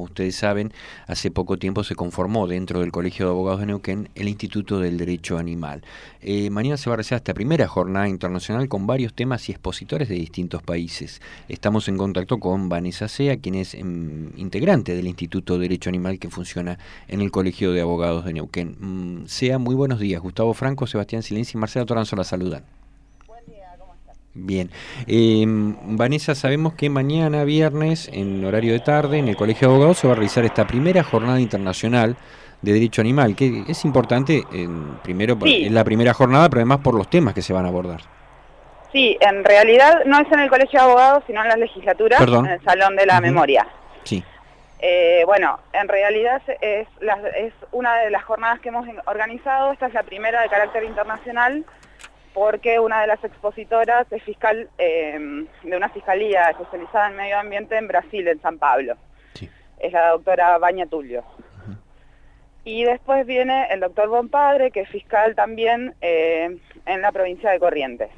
ustedes saben, hace poco tiempo se conformó dentro del Colegio de Abogados de Neuquén el Instituto del Derecho Animal. Mañana se va a realizar esta primera jornada internacional con varios temas y expositores de distintos países. Estamos en contacto con Vanessa Sea, quien es integrante del Instituto de Derecho Animal que funciona en el Colegio de Abogados de Neuquén. Sea, muy buenos días. Gustavo Franco, Sebastián Silenzi y Marcela Toranzo la saludan. Bien. Vanessa, sabemos que mañana viernes, en horario de tarde, en el Colegio de Abogados se va a realizar esta primera jornada internacional de derecho animal, que es importante, primero, sí, es la primera jornada, pero además por los temas que se van a abordar. Sí, en realidad no es en el Colegio de Abogados, sino en las legislaturas, en el Salón de la Memoria. Sí. Bueno, en realidad es una de las jornadas que hemos organizado. Esta es la primera de carácter internacional, porque una de las expositoras es fiscal de una fiscalía especializada en medio ambiente en Brasil, en San Pablo. Sí. Es la doctora Baña Tulio. Y después viene el doctor Bonpadre, que es fiscal también en la provincia de Corrientes.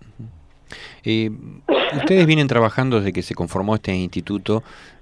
Ustedes vienen trabajando desde que se conformó este instituto.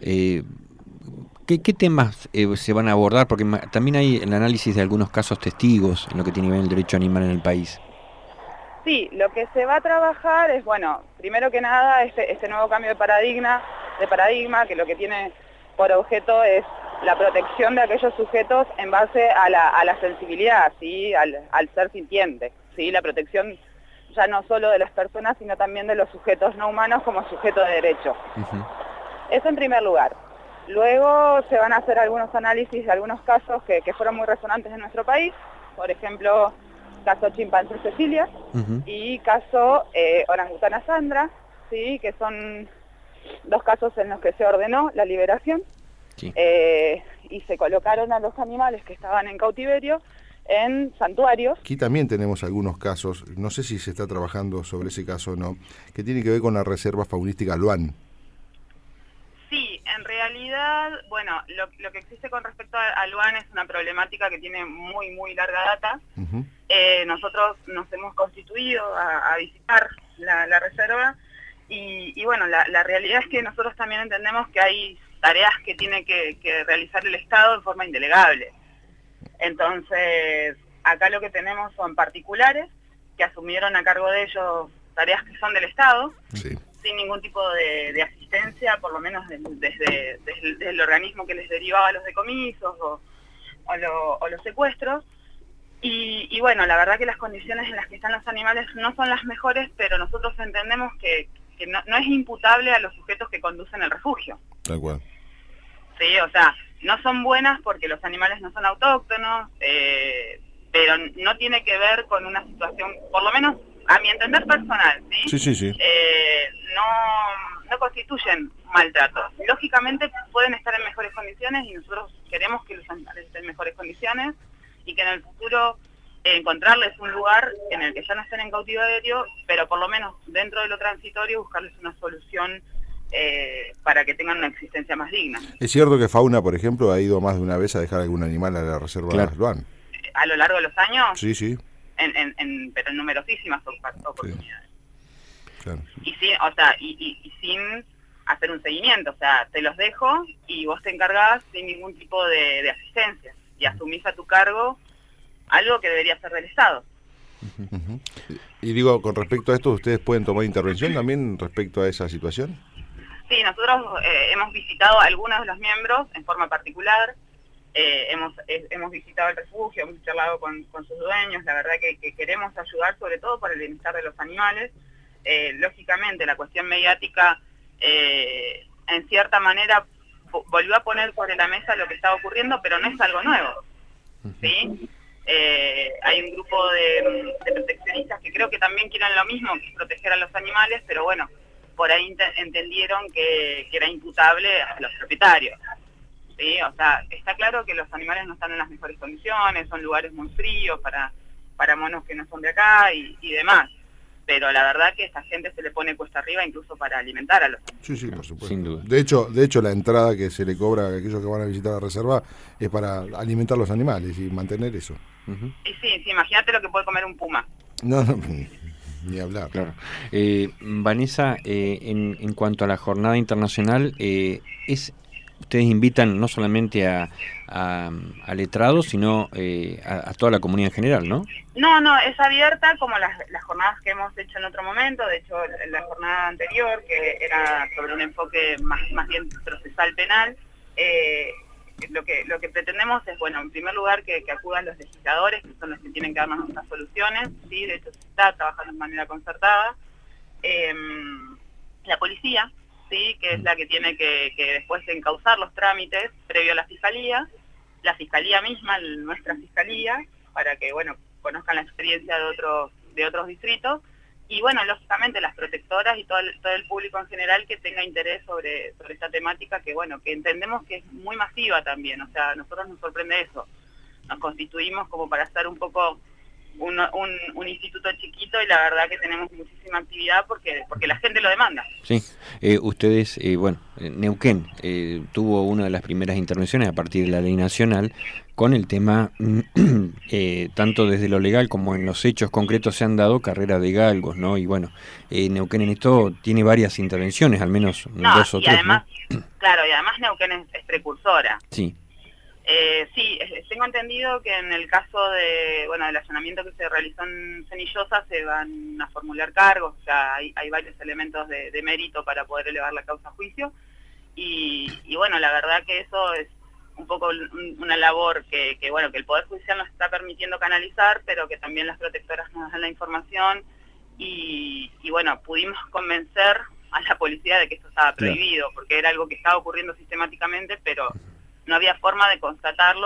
¿Qué temas se van a abordar? Porque también hay el análisis de algunos casos testigos en lo que tiene que ver el derecho animal en el país. Sí, lo que se va a trabajar es, bueno, primero que nada, este nuevo cambio de paradigma, que lo que tiene por objeto es la protección de aquellos sujetos en base a la sensibilidad, ¿sí? al ser sintiente, ¿sí? La protección ya no solo de las personas, sino también de los sujetos no humanos como sujetos de derecho. Eso en primer lugar. Luego se van a hacer algunos análisis de algunos casos que fueron muy resonantes en nuestro país, por ejemplo, caso chimpancé Cecilia y caso orangutana Sandra, ¿sí? Que son dos casos en los que se ordenó la liberación, sí. Y se colocaron a los animales que estaban en cautiverio en santuarios. Aquí también tenemos algunos casos, no sé si se está trabajando sobre ese caso o no, que tiene que ver con la Reserva Faunística Luan. Sí, en realidad, bueno, lo que existe con respecto a Luan es una problemática que tiene muy larga data. Nosotros nos hemos constituido a visitar la reserva y bueno, la realidad es que nosotros también entendemos que hay tareas que tiene que realizar el Estado en forma indelegable. Entonces, acá lo que tenemos son particulares que asumieron a cargo de ellos tareas que son del Estado, sí, sin ningún tipo de asistencia, por lo menos desde el organismo que les derivaba los decomisos o los secuestros. Y bueno, la verdad que las condiciones en las que están los animales no son las mejores, pero nosotros entendemos que no es imputable a los sujetos que conducen el refugio. Tal cual. Sí, o sea, no son buenas porque los animales no son autóctonos, pero no tiene que ver con una situación, por lo menos a mi entender personal, ¿sí? Sí. No constituyen maltrato. Lógicamente pueden estar en mejores condiciones y nosotros queremos que los animales estén en mejores condiciones y que en el futuro encontrarles un lugar en el que ya no estén en cautiverio, pero por lo menos dentro de lo transitorio buscarles una solución para que tengan una existencia más digna. ¿Es cierto que Fauna, por ejemplo, ha ido más de una vez a dejar algún animal a la reserva de Luan? ¿A lo largo de los años? Sí. Pero en numerosísimas oportunidades. Sí. Claro. Y sin hacer un seguimiento, o sea, te los dejo y vos te encargás sin ningún tipo de asistencia y asumís a tu cargo algo que debería ser del Estado. Y digo, con respecto a esto, ¿ustedes pueden tomar intervención también respecto a esa situación? Sí, nosotros hemos visitado a algunos de los miembros en forma particular, hemos visitado el refugio, hemos charlado con sus dueños, la verdad que queremos ayudar sobre todo por el bienestar de los animales. Lógicamente la cuestión mediática en cierta manera volvió a poner sobre la mesa lo que estaba ocurriendo, pero no es algo nuevo, ¿sí? Hay un grupo de proteccionistas que creo que también quieren lo mismo, que es proteger a los animales, pero bueno, por ahí entendieron que era imputable a los propietarios, ¿sí? O sea, está claro que los animales no están en las mejores condiciones, son lugares muy fríos para monos que no son de acá y demás. Pero la verdad que a esta gente se le pone cuesta arriba incluso para alimentar a los animales. Sí, por supuesto. Sin duda. De hecho, la entrada que se le cobra a aquellos que van a visitar la reserva es para alimentar los animales y mantener eso. Y sí, imagínate lo que puede comer un puma. No, ni hablar. Claro. Vanessa, en cuanto a la jornada internacional, es ustedes invitan no solamente a letrados, sino a toda la comunidad en general, ¿no? No, es abierta como las jornadas que hemos hecho en otro momento. De hecho, la jornada anterior, que era sobre un enfoque más bien procesal penal, lo que pretendemos es, bueno, en primer lugar que acudan los legisladores, que son los que tienen que darnos nuestras soluciones, ¿sí? De hecho se está trabajando de manera concertada. La policía, ¿sí? Que es la que tiene que después encauzar los trámites previo a la fiscalía misma, nuestra fiscalía, para que, bueno, conozcan la experiencia de otros distritos, y bueno, lógicamente las protectoras y todo el público en general que tenga interés sobre esta temática, que bueno, que entendemos que es muy masiva también. O sea, a nosotros nos sorprende eso. Nos constituimos como para estar un poco un instituto chiquito, y la verdad que tenemos muchísima actividad porque la gente lo demanda. Sí, ustedes, Neuquén tuvo una de las primeras intervenciones a partir de la ley nacional con el tema, tanto desde lo legal como en los hechos concretos se han dado carreras de galgos, ¿no? Y bueno, Neuquén en esto tiene varias intervenciones, al menos dos o tres, además, ¿no? Claro, y además Neuquén es precursora. Sí. Sí, tengo entendido que en el caso del allanamiento que se realizó en Cenillosa se van a formular cargos. O sea, hay varios elementos de mérito para poder elevar la causa a juicio, y bueno, la verdad que eso es un poco una labor que el Poder Judicial nos está permitiendo canalizar, pero que también las protectoras nos dan la información, y bueno, pudimos convencer a la policía de que esto estaba prohibido, porque era algo que estaba ocurriendo sistemáticamente, pero no había forma de constatarlo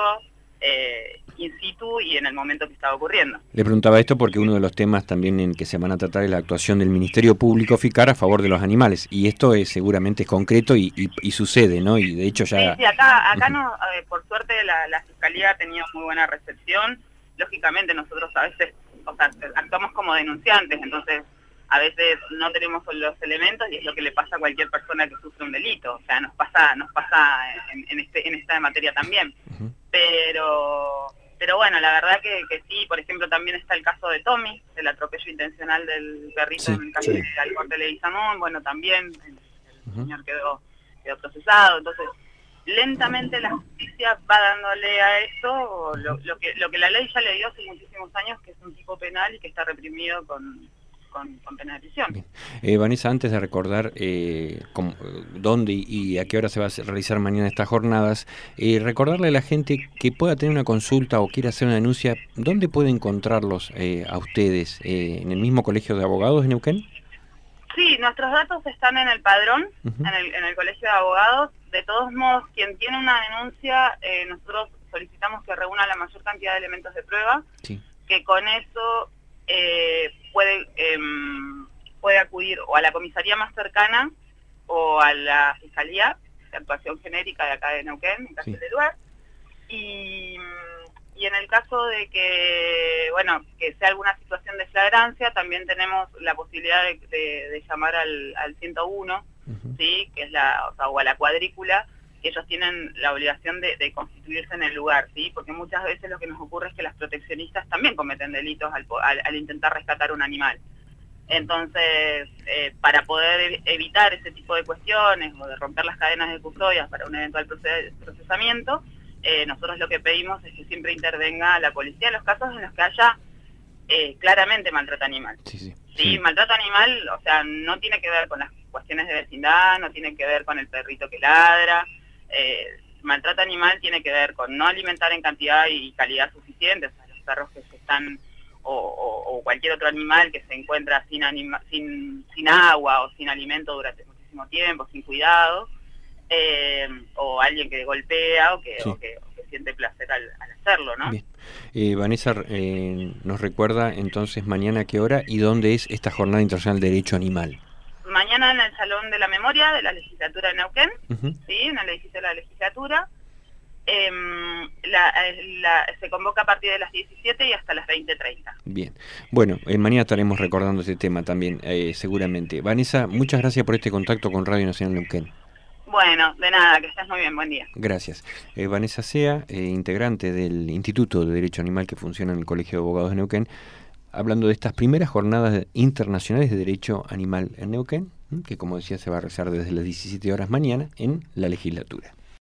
in situ y en el momento que estaba ocurriendo. Le preguntaba esto porque uno de los temas también en que se van a tratar es la actuación del Ministerio Público FICAR a favor de los animales, y esto seguramente es concreto y sucede, ¿no? Y de hecho ya... Sí, acá no, por suerte la Fiscalía ha tenido muy buena recepción. Lógicamente nosotros a veces, actuamos como denunciantes, entonces a veces no tenemos los elementos, y es lo que le pasa a cualquier persona que sufre un delito. O sea, nos pasa en esta materia también. Uh-huh. Pero bueno, la verdad que sí. Por ejemplo, también está el caso de Tommy, del atropello intencional del perrito en el caso de Alcorte Leguizamón. Bueno, también el señor quedó procesado. Entonces, lentamente la justicia va dándole a eso lo que la ley ya le dio hace muchísimos años, que es un tipo penal y que está reprimido con pena de prisión. Vanessa, antes de recordar dónde y a qué hora se va a realizar mañana estas jornadas, recordarle a la gente que pueda tener una consulta o quiera hacer una denuncia, ¿dónde puede encontrarlos a ustedes? ¿En el mismo Colegio de Abogados de Neuquén? Sí, nuestros datos están en el padrón, en el Colegio de Abogados. De todos modos, quien tiene una denuncia, nosotros solicitamos que reúna la mayor cantidad de elementos de prueba, que con eso puede acudir o a la comisaría más cercana o a la fiscalía de actuación genérica de acá de Neuquén, en caso del lugar. Y en el caso de que sea alguna situación de flagrancia, también tenemos la posibilidad de llamar al 101, ¿sí? Que es o a la cuadrícula, que ellos tienen la obligación de constituirse en el lugar, ¿sí? Porque muchas veces lo que nos ocurre es que las proteccionistas también cometen delitos al intentar rescatar un animal. Entonces, para poder evitar ese tipo de cuestiones o de romper las cadenas de custodia para un eventual procesamiento, nosotros lo que pedimos es que siempre intervenga la policía en los casos en los que haya claramente maltrato animal. Sí, maltrato animal, o sea, no tiene que ver con las cuestiones de vecindad, no tiene que ver con el perrito que ladra. Maltrato animal tiene que ver con no alimentar en cantidad y calidad suficientes a los perros que se están, o cualquier otro animal que se encuentra sin agua o sin alimento durante muchísimo tiempo, sin cuidado, o alguien que golpea o que siente placer al hacerlo, ¿no? Bien. Vanessa, nos recuerda entonces mañana a qué hora y dónde es esta Jornada Internacional de Derecho Animal. Mañana en el Salón de la Memoria de la Legislatura de Neuquén, ¿sí? En el edificio de la Legislatura. Se convoca a partir de las 17 y hasta las 20:30. Bien. Bueno, mañana estaremos recordando este tema también, seguramente. Vanessa, muchas gracias por este contacto con Radio Nacional Neuquén. Bueno, de nada, que estés muy bien, buen día. Gracias. Vanessa Sea, integrante del Instituto de Derecho Animal que funciona en el Colegio de Abogados de Neuquén, hablando de estas primeras jornadas internacionales de derecho animal en Neuquén, que como decía se va a realizar desde las 17 horas mañana en la legislatura.